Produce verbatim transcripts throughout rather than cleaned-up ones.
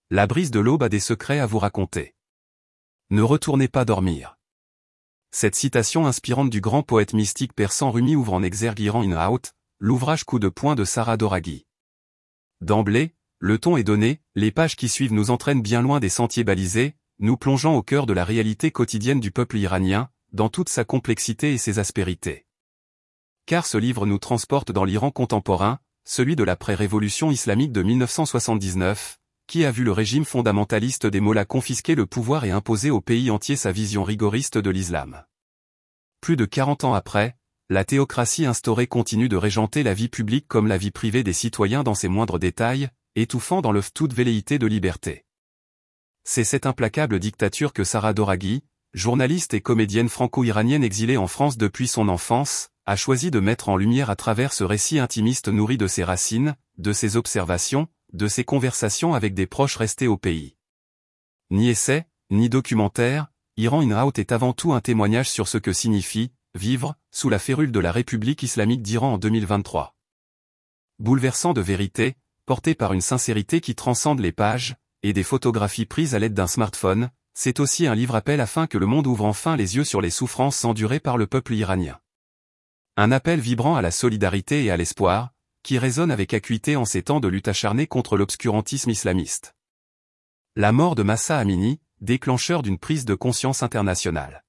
La brise de l'aube a des secrets à vous raconter. Ne retournez pas dormir. Cette citation inspirante du grand poète mystique persan Rumi ouvre en exergue Iran in Out, l'ouvrage coup de poing de Sara Doraghi. D'emblée, le ton est donné, les pages qui suivent nous entraînent bien loin des sentiers balisés, nous plongeant au cœur de la réalité quotidienne du peuple iranien, dans toute sa complexité et ses aspérités. Car ce livre nous transporte dans l'Iran contemporain, celui de l'après-révolution islamique de mille neuf cent soixante-dix-neuf, qui a vu le régime fondamentaliste des mollahs confisquer le pouvoir et imposer au pays entier sa vision rigoriste de l'islam. Plus de quarante ans après, la théocratie instaurée continue de régenter la vie publique comme la vie privée des citoyens dans ses moindres détails, étouffant dans l'œuf toute velléité de liberté. C'est cette implacable dictature que Sara Doraghi, journaliste et comédienne franco-iranienne exilée en France depuis son enfance, a choisi de mettre en lumière à travers ce récit intimiste nourri de ses racines, de ses observations, de ses conversations avec des proches restés au pays. Ni essai, ni documentaire, Iran in Out est avant tout un témoignage sur ce que signifie vivre sous la férule de la République islamique d'Iran en deux mille vingt-trois. Bouleversant de vérité, porté par une sincérité qui transcende les pages, et des photographies prises à l'aide d'un smartphone, c'est aussi un livre-appel afin que le monde ouvre enfin les yeux sur les souffrances endurées par le peuple iranien. Un appel vibrant à la solidarité et à l'espoir, qui résonne avec acuité en ces temps de lutte acharnée contre l'obscurantisme islamiste. La mort de Mahsa Amini, déclencheur d'une prise de conscience internationale.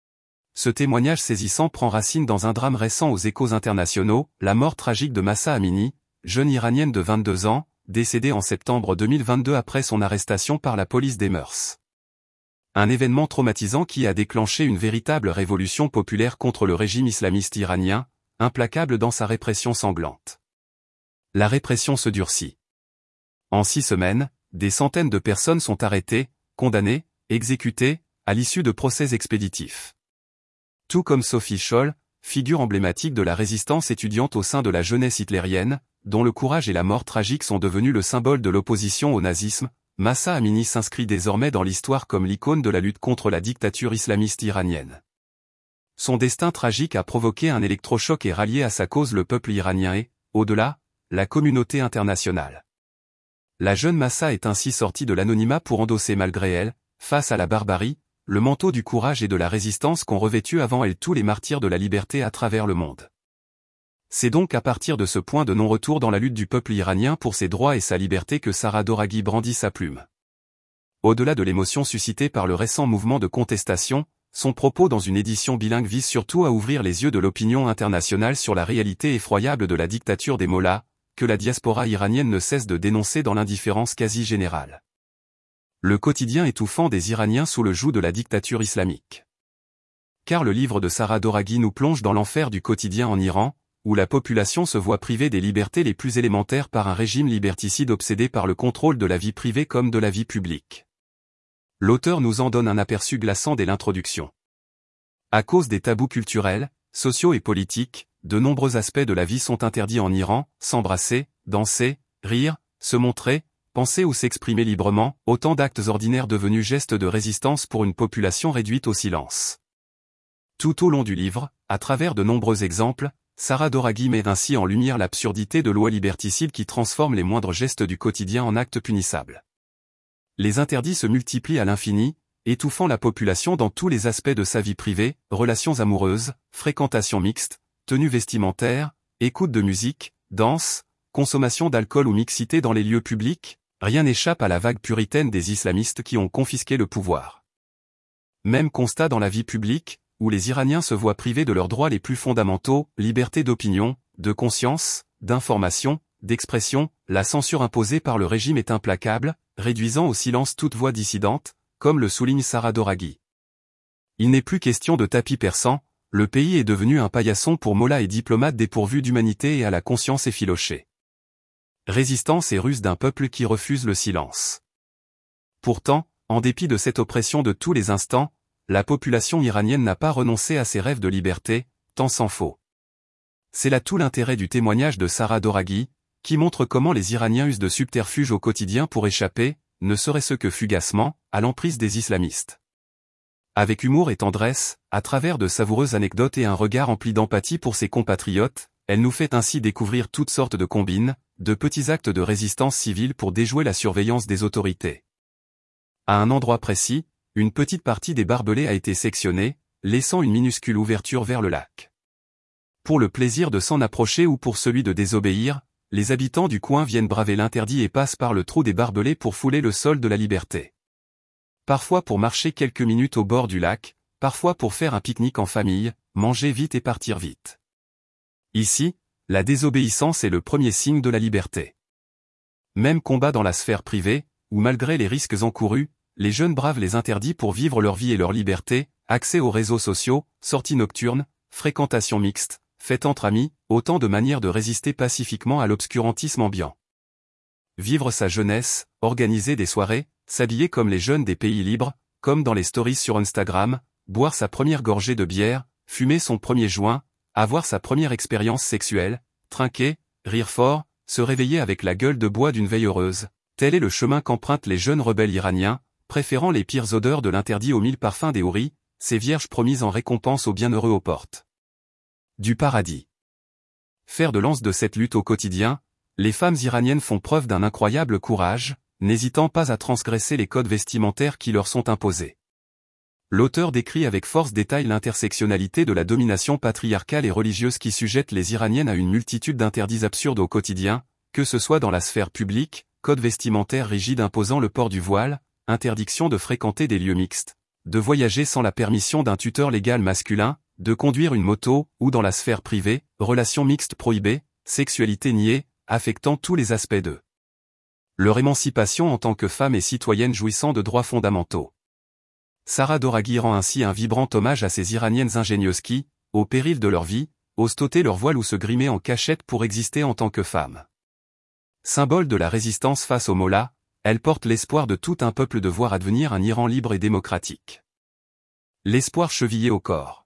Ce témoignage saisissant prend racine dans un drame récent aux échos internationaux, la mort tragique de Mahsa Amini, jeune iranienne de vingt-deux ans, décédée en septembre deux mille vingt-deux après son arrestation par la police des mœurs. Un événement traumatisant qui a déclenché une véritable révolution populaire contre le régime islamiste iranien, implacable dans sa répression sanglante. La répression se durcit. En six semaines, des centaines de personnes sont arrêtées, condamnées, exécutées, à l'issue de procès expéditifs. Tout comme Sophie Scholl, figure emblématique de la résistance étudiante au sein de la jeunesse hitlérienne, dont le courage et la mort tragique sont devenus le symbole de l'opposition au nazisme, Mahsa Amini s'inscrit désormais dans l'histoire comme l'icône de la lutte contre la dictature islamiste iranienne. Son destin tragique a provoqué un électrochoc et rallié à sa cause le peuple iranien et, au-delà, la communauté internationale. La jeune Mahsa est ainsi sortie de l'anonymat pour endosser malgré elle, face à la barbarie, le manteau du courage et de la résistance qu'ont revêtu avant elle tous les martyrs de la liberté à travers le monde. C'est donc à partir de ce point de non-retour dans la lutte du peuple iranien pour ses droits et sa liberté que Sara Doraghi brandit sa plume. Au-delà de l'émotion suscitée par le récent mouvement de contestation, son propos dans une édition bilingue vise surtout à ouvrir les yeux de l'opinion internationale sur la réalité effroyable de la dictature des mollahs, que la diaspora iranienne ne cesse de dénoncer dans l'indifférence quasi générale. Le quotidien étouffant des Iraniens sous le joug de la dictature islamique. Car le livre de Sara Doraghi nous plonge dans l'enfer du quotidien en Iran, où la population se voit privée des libertés les plus élémentaires par un régime liberticide obsédé par le contrôle de la vie privée comme de la vie publique. L'auteur nous en donne un aperçu glaçant dès l'introduction. À cause des tabous culturels, sociaux et politiques, de nombreux aspects de la vie sont interdits en Iran, s'embrasser, danser, rire, se montrer, penser ou s'exprimer librement, autant d'actes ordinaires devenus gestes de résistance pour une population réduite au silence. Tout au long du livre, à travers de nombreux exemples, Sara Doraghi met ainsi en lumière l'absurdité de lois liberticides qui transforment les moindres gestes du quotidien en actes punissables. Les interdits se multiplient à l'infini, étouffant la population dans tous les aspects de sa vie privée, relations amoureuses, fréquentation mixte, tenue vestimentaire, écoute de musique, danse, consommation d'alcool ou mixité dans les lieux publics, rien n'échappe à la vague puritaine des islamistes qui ont confisqué le pouvoir. Même constat dans la vie publique, où les Iraniens se voient privés de leurs droits les plus fondamentaux, liberté d'opinion, de conscience, d'information, d'expression, la censure imposée par le régime est implacable, réduisant au silence toute voix dissidente, comme le souligne Sara Doraghi. Il n'est plus question de tapis persan, le pays est devenu un paillasson pour mollahs et diplomates dépourvus d'humanité et à la conscience effilochée. Résistance et ruse d'un peuple qui refuse le silence. Pourtant, en dépit de cette oppression de tous les instants, la population iranienne n'a pas renoncé à ses rêves de liberté, tant s'en faut. C'est là tout l'intérêt du témoignage de Sara Doraghi, qui montre comment les Iraniens usent de subterfuges au quotidien pour échapper, ne serait-ce que fugacement, à l'emprise des islamistes. Avec humour et tendresse, à travers de savoureuses anecdotes et un regard empli d'empathie pour ses compatriotes, elle nous fait ainsi découvrir toutes sortes de combines, de petits actes de résistance civile pour déjouer la surveillance des autorités. À un endroit précis, une petite partie des barbelés a été sectionnée, laissant une minuscule ouverture vers le lac. Pour le plaisir de s'en approcher ou pour celui de désobéir, les habitants du coin viennent braver l'interdit et passent par le trou des barbelés pour fouler le sol de la liberté. Parfois pour marcher quelques minutes au bord du lac, parfois pour faire un pique-nique en famille, manger vite et partir vite. Ici, la désobéissance est le premier signe de la liberté. Même combat dans la sphère privée, où malgré les risques encourus, les jeunes bravent les interdits pour vivre leur vie et leur liberté, accès aux réseaux sociaux, sorties nocturnes, fréquentation mixte, fêtes entre amis, autant de manières de résister pacifiquement à l'obscurantisme ambiant. Vivre sa jeunesse, organiser des soirées, s'habiller comme les jeunes des pays libres, comme dans les stories sur Instagram, boire sa première gorgée de bière, fumer son premier joint, avoir sa première expérience sexuelle, trinquer, rire fort, se réveiller avec la gueule de bois d'une veille heureuse. Tel est le chemin qu'empruntent les jeunes rebelles iraniens, préférant les pires odeurs de l'interdit aux mille parfums des houris, ces vierges promises en récompense aux bienheureux aux portes du paradis. Fer de lance de cette lutte au quotidien, les femmes iraniennes font preuve d'un incroyable courage, n'hésitant pas à transgresser les codes vestimentaires qui leur sont imposés. L'auteur décrit avec force détail l'intersectionnalité de la domination patriarcale et religieuse qui sujette les Iraniennes à une multitude d'interdits absurdes au quotidien, que ce soit dans la sphère publique, code vestimentaire rigide imposant le port du voile, interdiction de fréquenter des lieux mixtes, de voyager sans la permission d'un tuteur légal masculin, de conduire une moto, ou dans la sphère privée, relations mixtes prohibées, sexualité niée, affectant tous les aspects d'eux. Leur émancipation en tant que femmes et citoyennes jouissant de droits fondamentaux. Sarah Doraghi rend ainsi un vibrant hommage à ces Iraniennes ingénieuses qui, au péril de leur vie, osent ôter leur voile ou se grimer en cachette pour exister en tant que femmes. Symbole de la résistance face aux mollahs, elle porte l'espoir de tout un peuple de voir advenir un Iran libre et démocratique. L'espoir chevillé au corps.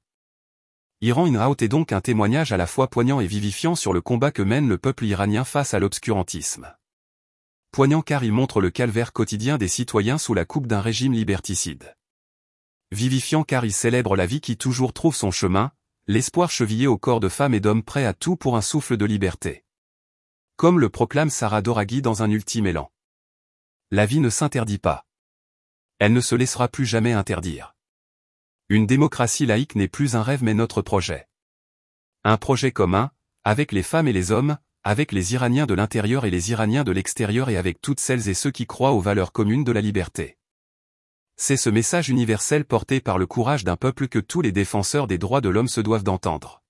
Iran in Out est donc un témoignage à la fois poignant et vivifiant sur le combat que mène le peuple iranien face à l'obscurantisme. Poignant car il montre le calvaire quotidien des citoyens sous la coupe d'un régime liberticide. Vivifiant car il célèbre la vie qui toujours trouve son chemin, l'espoir chevillé au corps de femmes et d'hommes prêts à tout pour un souffle de liberté. Comme le proclame Sarah Doraghi dans un ultime élan. La vie ne s'interdit pas. Elle ne se laissera plus jamais interdire. Une démocratie laïque n'est plus un rêve mais notre projet. Un projet commun, avec les femmes et les hommes, avec les Iraniens de l'intérieur et les Iraniens de l'extérieur et avec toutes celles et ceux qui croient aux valeurs communes de la liberté. C'est ce message universel porté par le courage d'un peuple que tous les défenseurs des droits de l'homme se doivent d'entendre.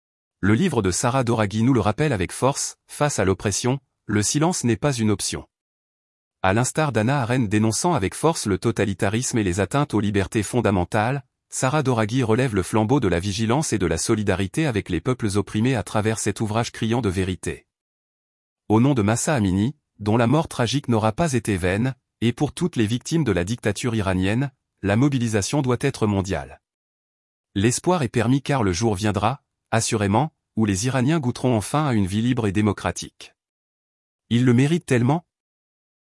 Le livre de Sarah Doraghi nous le rappelle avec force, face à l'oppression, le silence n'est pas une option. À l'instar d'Hannah Arendt dénonçant avec force le totalitarisme et les atteintes aux libertés fondamentales, Sarah Doraghi relève le flambeau de la vigilance et de la solidarité avec les peuples opprimés à travers cet ouvrage criant de vérité. Au nom de Mahsa Amini, dont la mort tragique n'aura pas été vaine, et pour toutes les victimes de la dictature iranienne, la mobilisation doit être mondiale. L'espoir est permis car le jour viendra, assurément, où les Iraniens goûteront enfin à une vie libre et démocratique. Ils le méritent tellement,